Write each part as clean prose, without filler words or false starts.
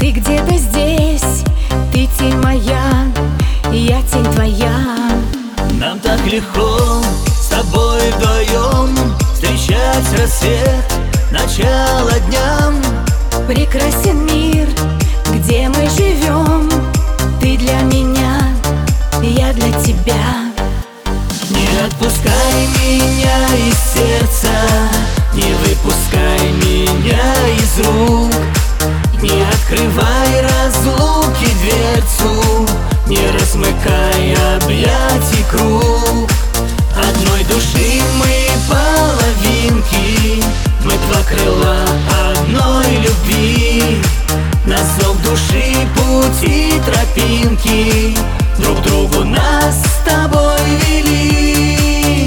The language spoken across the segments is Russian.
Ты где-то здесь, ты тень моя, я тень твоя. Нам так легко с тобой вдвоем встречать рассвет, начало дням. Прекрасен мир, где мы живем. Ты для меня, я для тебя. Не отпускай меня из сердца, не выпускай меня из рук. Не открывай разлуки дверцу, не размыкай объятий круг. Одной души мы половинки, мы два крыла одной любви. На зов души пути тропинки друг другу нас с тобой вели.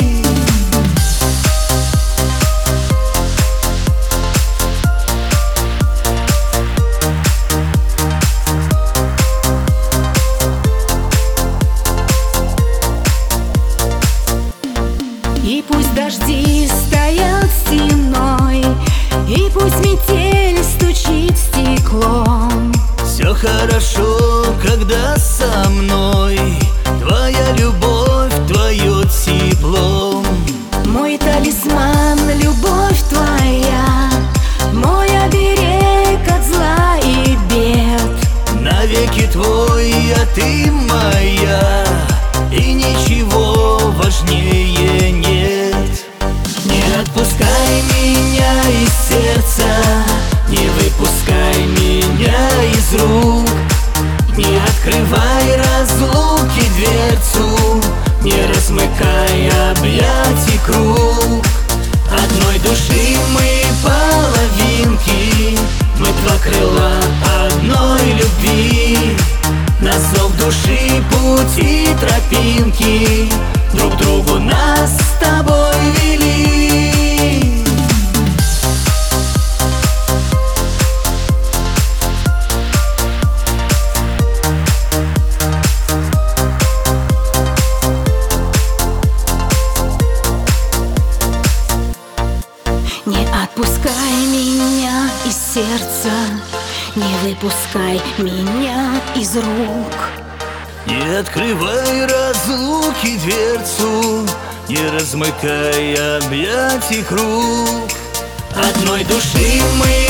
И пусть дожди стоят стеной, и пусть метель стучит в стекло. Все хорошо, когда со мной твоя любовь, твое тепло. Мой талисман, любовь твоя, мой оберег от зла и бед. Навеки твой, а ты моя, и ничего важнее нет. Не отпускай меня из сердца, не выпускай меня из рук. Не открывай разлуки дверцу, не размыкай объятий круг. Одной души мы половинки, мы два крыла одной любви. На зов души пути тропинки друг другу нас с тобой вели. Не отпускай меня из сердца, не выпускай меня из рук. Не открывай разлуки дверцу, не размыкай объятий круг. Одной души мы